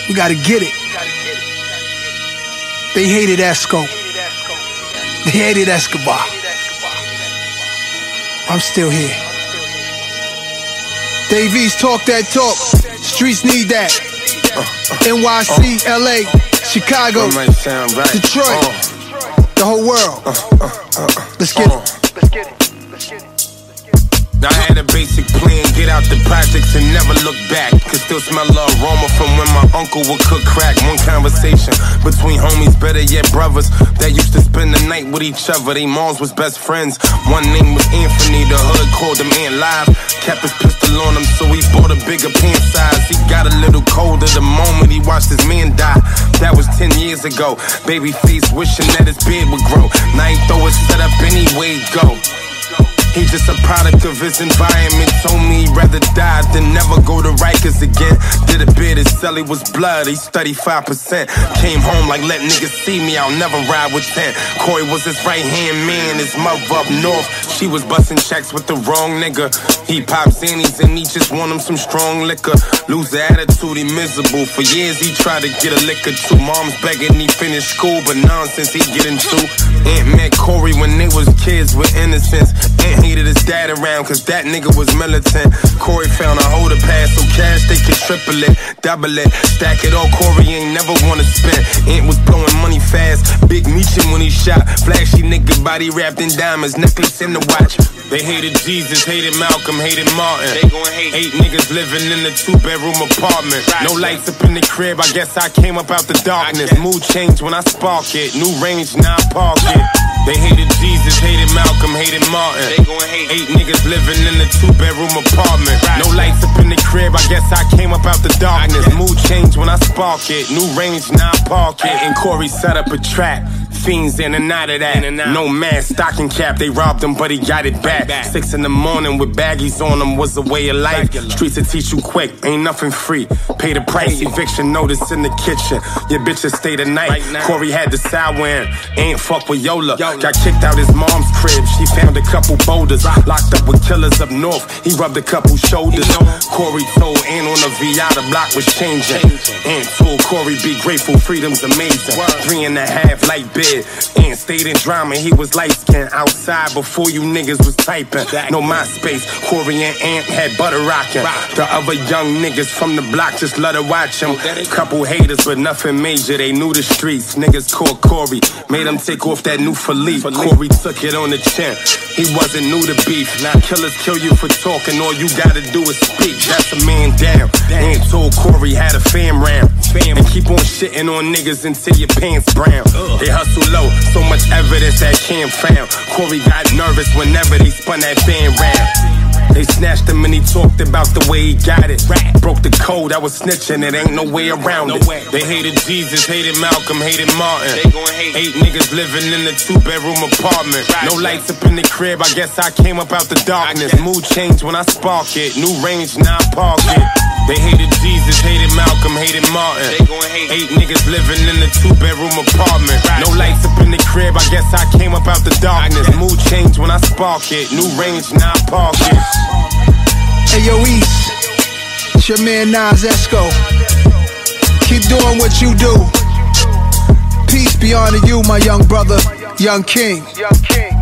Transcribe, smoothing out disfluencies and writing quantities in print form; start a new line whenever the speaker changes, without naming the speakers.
We gotta get it. They hated Esco. They hated Escobar. I'm still here. Dave East, talk that talk. Streets need that. NYC, LA, Chicago, Detroit, the whole world. Let's get it.
I had a basic plan, get out the projects and never look back. Could still smell the aroma from when my uncle would cook crack. One conversation between homies, better yet brothers, that used to spend the night with each other. They moms was best friends. One name was Anthony, the hood called him Ant Live. Kept his pistol on him, so he bought a bigger pant size. He got a little colder the moment he watched his man die. That was 10 years ago. Babyface wishing that his beard would grow. Now he throw his set up anyway, go. He's just a product of his environment. Told me he'd rather die than never go to Rikers again. Did a bid, his celly was blood, he studied 5%. Came home like, let niggas see me, I'll never ride with 10. Corey was his right-hand man, his mother up north. She was busting checks with the wrong nigga. He pops Zannies and he just want him some strong liquor. Lose the attitude, he miserable. For years he tried to get a liquor too. Mom's begging he finish school, but nonsense he get into. Aunt met Corey when they was kids with innocence. Aunt hated his dad around cause that nigga was militant. Corey found a holder pass so cash they could triple it, double it, stack it all. Corey ain't never wanna spend. Aunt was blowing money fast, big meechin' when he shot. Flashy nigga body wrapped in diamonds, necklace in the watch. They hated Jesus, hated Malcolm, hated Martin. They gon' hate niggas living in a 2-bedroom apartment. No lights up in the crib, I guess I came up out the darkness. Mood changed when I spark it, new range now I park it. They hated Jesus, hated Malcolm, hated Martin. They gon' hate niggas living in a 2-bedroom apartment. No lights up in the crib, I guess I came up out the darkness. Mood changed when I spark it, new range now I park it. And Corey set up a trap. Fiends in and out of that. No mask, stocking cap, they robbed him, but he got it back. 6 in the morning with baggies on them was a way of life. Streets will teach you quick, ain't nothing free. Pay the price, eviction notice in the kitchen. Your bitches stay the night. Corey had the sour in, ain't fuck with Yola. Got kicked out his mom's crib, she found a couple boulders. Locked up with killers up north, he rubbed a couple shoulders. Corey told Aunt on the VI the block was changing. Aunt told Corey be grateful, freedom's amazing. 3.5 light bid. Aunt stayed in drama, he was light-skinned. Outside before you niggas was typing. No MySpace, Corey and Aunt had butter rocking. The other young niggas from the block just let her watch him. Couple haters but nothing major, they knew the streets. Niggas called Corey, made him take off that new Philippe. Corey took it on the chin, he wasn't new to beef. Now killers kill you for talking, all you gotta do is speak. That's a man down. Aunt told Corey had a fam round. And keep on shitting on niggas until your pants brown. They hustle low, so much evidence that Cam found. Corey got nervous whenever they spun that fan round. They snatched him and he talked about the way he got it. Broke the code, I was snitching, it ain't no way around it. They hated Jesus, hated Malcolm, hated Martin. They gon' hate niggas living in a 2-bedroom apartment. No lights up in the crib, I guess I came up out the darkness. Mood changed when I spark it, new range now I park it. They hated Jesus, hated Malcolm, hated Martin. They gon' hate niggas living in a 2-bedroom apartment. No lights up in the crib, I guess I came up out the darkness. Mood changed when I spark it, new range now I park it.
Hey yo East, it's your man Nas Esco. Keep doing what you do. Peace be unto you, my young brother, young king.